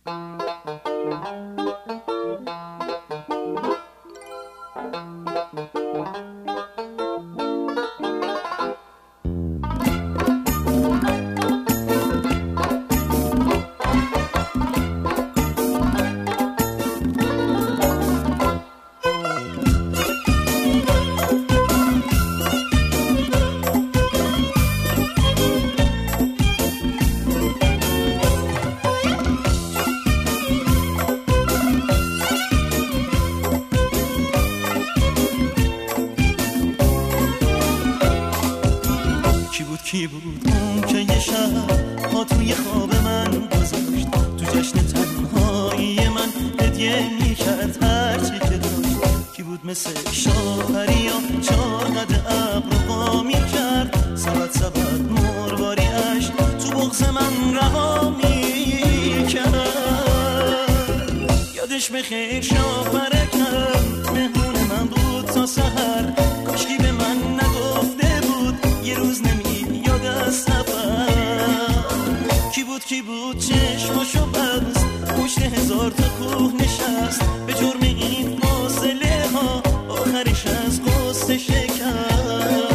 کی بود اون که یه شب ها توی خواب من گذاشت، تو جشن تنهایی من هدیه میکرد هرچی که داشت. کی بود مثل شاپریا چار قد ابر وا میکرد، سبد سبد مرواریش تو بغض من رها میکرد. یادش بخیر شاپرکم مهمون من بود تا سحر، کاشکی به من نگفته بود یه روز نمیاد از سفر. کی بود چشماشو بست پشت هزار تا کوه نشست، به جرم این فاصله ها آخرش از قصه شکست.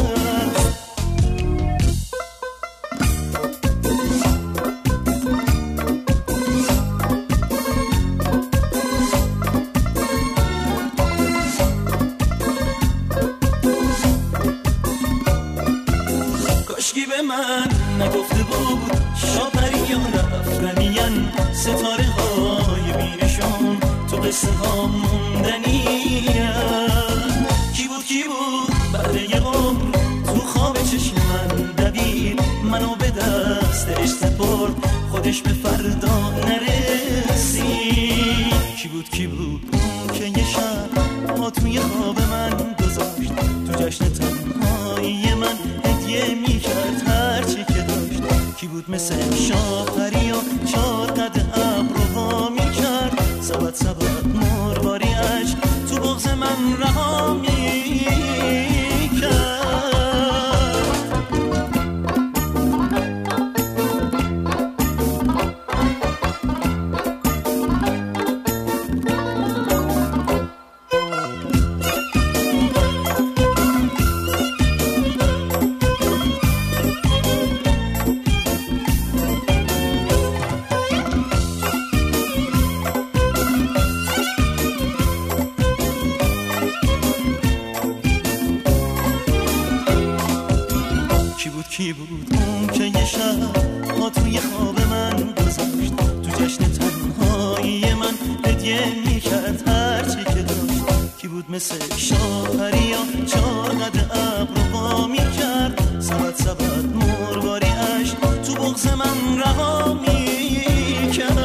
کاشکی به من نگفته بود شاپریان رفتنین، ستاره های بیرشون تو قصه ها موندنین. کی بود بعد یه عمر تو خواب چشم من دوید، منو به دستش سپرد خودش به فردا نرسید. کی بود اون که یه شب ها توی خواب من گذاشت، تو جشن تنهایی من هدیه میکرد هرچی که داشت. کی بود مثل شاپریا چار قد ابر وا میکرد، سبد سبد مرواریش تو بغض من رها میکرد. کی بود اون که یه شب ها توی خواب من گذاشت، تو جشن تنهایی من هدیه میکرد هرچی که داشت. کی بود مثل شاپریا چار قد ابر وا میکرد، سبد سبد مرواریش تو بغض من رها میکرد.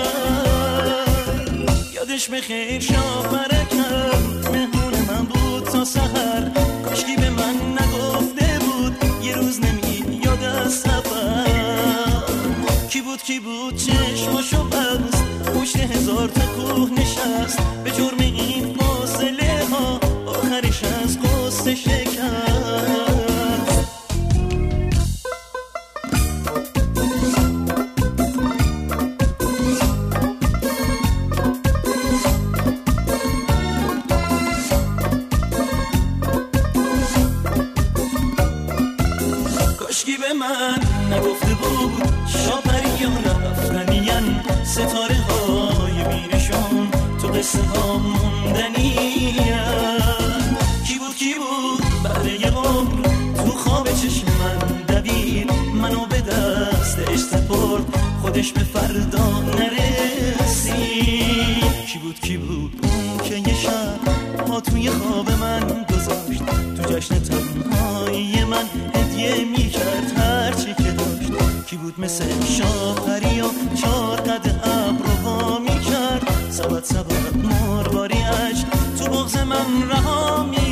یادش بخیر شاپرکم مهمون من بود تا سحر، کاشکی به من نگفته بود یه روز نمیاد از سفر. کی بود چشماشو بست پشت هزار تا کوه نشست، به جرم این فاصله ها آخرش از قصه شکست. کاشکی به من نگفته بود شاپریان رفتنین، ستاره های بیرشون تو قصه ها موندنین. کی بود بعد یه عمر تو خواب چشم من دوید، منو به دستش سپرد خودش به فردا نرسید. کی بود اون که یه شب ها توی خواب من گذاشت، تو جشن تنهایی من هدیه میکرد هرچی که داشت. کی بود مثل شاپریا چار قد ابر وا میکرد، سبد سبد مرواریش تو بغض من رها میکرد.